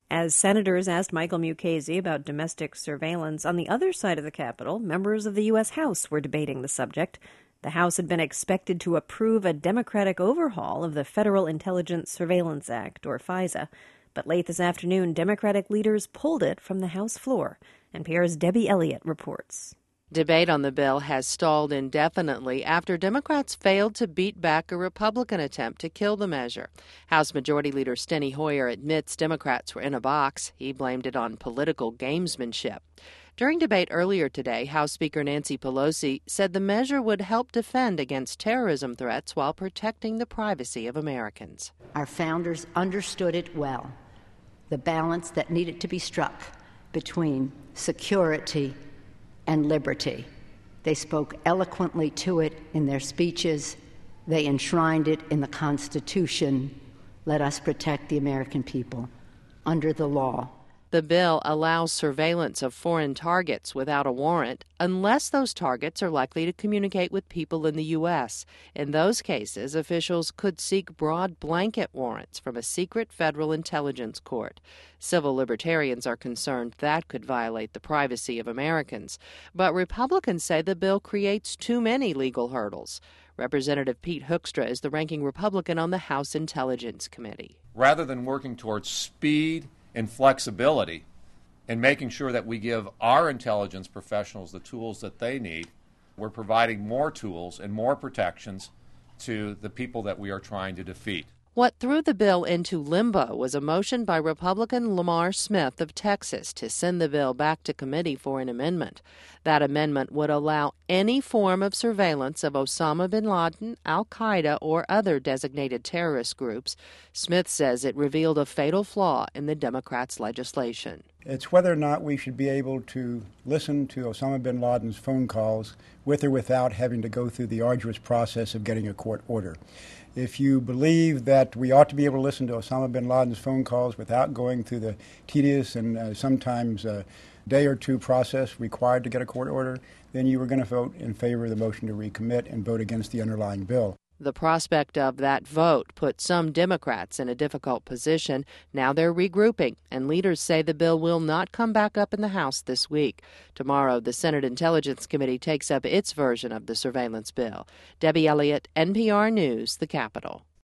As senators asked Michael Mukasey about domestic surveillance on the other side of the Capitol, members of the U.S. House were debating the subject. The House had been expected to approve a Democratic overhaul of the Federal Intelligence Surveillance Act, or FISA. But late this afternoon, Democratic leaders pulled it from the House floor. NPR's Debbie Elliott reports. Debate on the bill has stalled indefinitely after Democrats failed to beat back a Republican attempt to kill the measure. House Majority Leader Steny Hoyer admits Democrats were in a box. He blamed it on political gamesmanship. During debate earlier today, House Speaker Nancy Pelosi said the measure would help defend against terrorism threats while protecting the privacy of Americans. Our founders understood it well, the balance that needed to be struck between security and liberty. They spoke eloquently to it in their speeches. They enshrined it in the Constitution. Let us protect the American people under the law. The bill allows surveillance of foreign targets without a warrant unless those targets are likely to communicate with people in the U.S. In those cases, officials could seek broad blanket warrants from a secret federal intelligence court. Civil libertarians are concerned that could violate the privacy of Americans. But Republicans say the bill creates too many legal hurdles. Representative Pete Hoekstra is the ranking Republican on the House Intelligence Committee. Rather than working towards speed and flexibility and making sure that we give our intelligence professionals the tools that they need, we're providing more tools and more protections to the people that we are trying to defeat. What threw the bill into limbo was a motion by Republican Lamar Smith of Texas to send the bill back to committee for an amendment. That amendment would allow any form of surveillance of Osama bin Laden, al-Qaeda, or other designated terrorist groups. Smith says it revealed a fatal flaw in the Democrats' legislation. It's whether or not we should be able to listen to Osama bin Laden's phone calls with or without having to go through the arduous process of getting a court order. If you believe that we ought to be able to listen to Osama bin Laden's phone calls without going through the tedious and sometimes day or two process required to get a court order, then you were going to vote in favor of the motion to recommit and vote against the underlying bill. The prospect of that vote put some Democrats in a difficult position. Now they're regrouping, and leaders say the bill will not come back up in the House this week. Tomorrow, the Senate Intelligence Committee takes up its version of the surveillance bill. Debbie Elliott, NPR News, the Capitol.